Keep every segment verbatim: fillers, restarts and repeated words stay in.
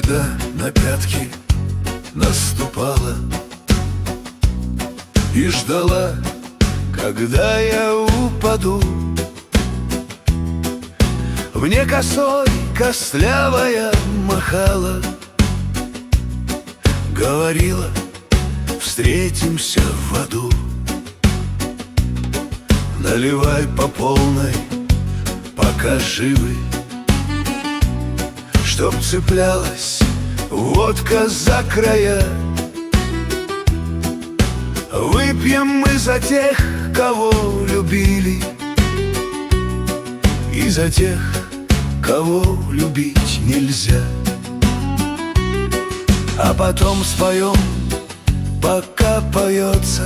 беда на пятки наступала и ждала, когда я упаду. Мне косой костлявая махала, говорила: встретимся в аду. Наливай по полной, пока живы, чтоб цеплялась водка за края. Выпьем мы за тех, кого любили, и за тех, кого любить нельзя. А потом споем, пока поется,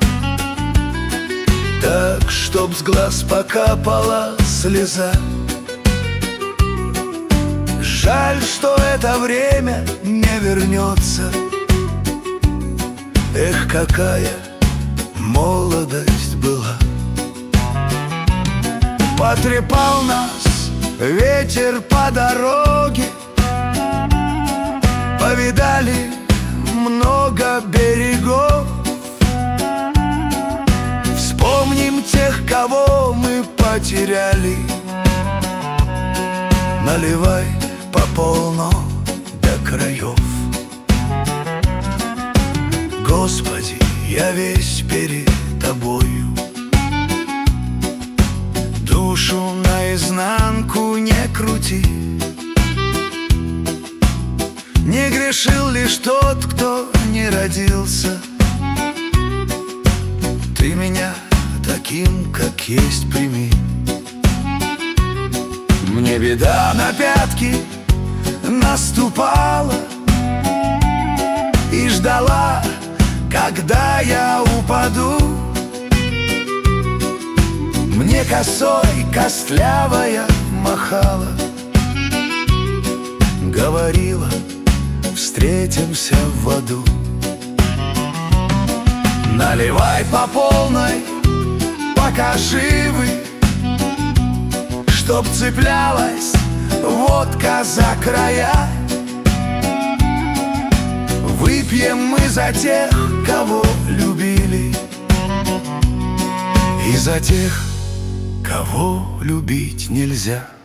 так, чтоб с глаз покапала слеза. Жаль, что это время не вернется. Эх, какая молодость была! Потрепал нас ветер по дороге, повидали много берегов. Вспомним тех, кого мы потеряли. Наливай по полно до краев. Господи, я весь перед Тобою, душу наизнанку не крути. Не грешил лишь тот, кто не родился. Ты меня таким, как есть, прими. Мне беда на пятки наступала и ждала, когда я упаду. Мне косой костлявая махала, говорила: встретимся в аду. Наливай по полной, пока живы, чтоб цеплялась водка за края. Выпьем мы за тех, кого любили, и за тех, кого любить нельзя.